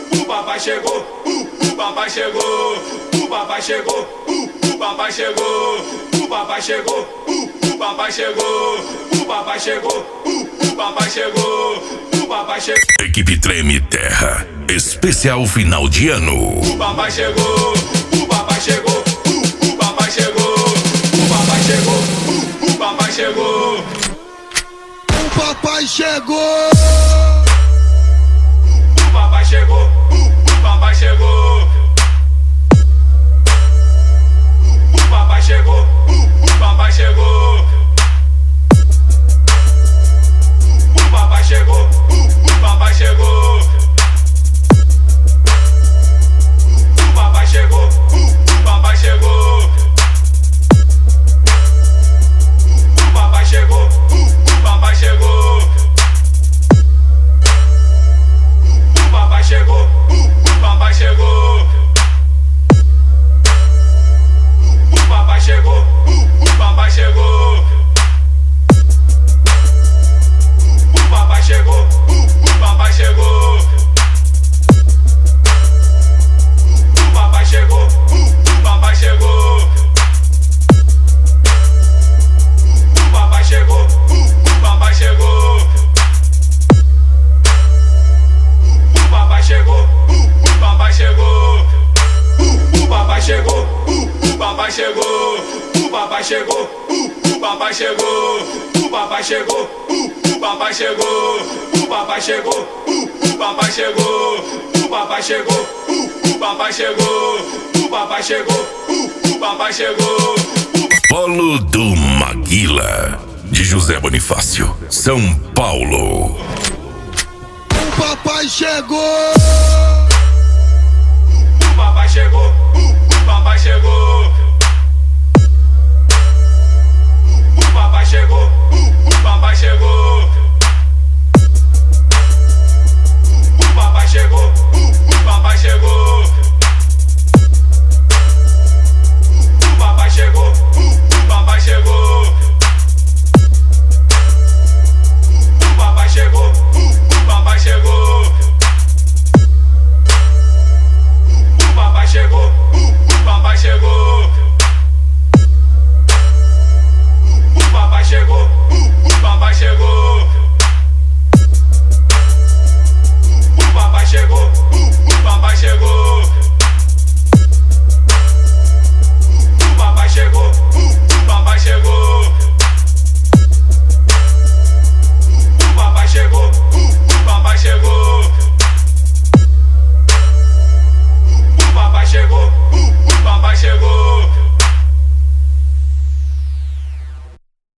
o papai chegou, o papai chegou, o papai chegou, o papai chegou, o papai chegou, o papai chegou, o papai chegou, o papai chegou, o papai chegou. Equipe Treme Terra, especial final de ano. O papai chegou, o papai chegou, o papai chegou, o papai chegou, o papai chegou. O papai chegou. O papai chegou, o papai chegou. O papai chegou, o papai chegou. O papai chegou, o papai chegou. O papai chegou, o papai chegou. O papai chegou, o papai chegou. O papai chegou, o papai chegou. O papai chegou, o papai chegou. O papai chegou, o papai chegou. O papai chegou, o papai chegou. O papai chegou, o papai chegou. O papai chegou, o papai chegou. O papai chegou, o papai chegou. O papai chegou, o papai chegou. O papai chegou, o papai chegou. O papai chegou, o papai chegou. O papai chegou, o papai chegou. O papai chegou, o papai chegou. Polo do Maguila, de José Bonifácio, São Paulo. O papai chegou. O papai chegou, o papai chegou. O papai chegou, o papai chegou.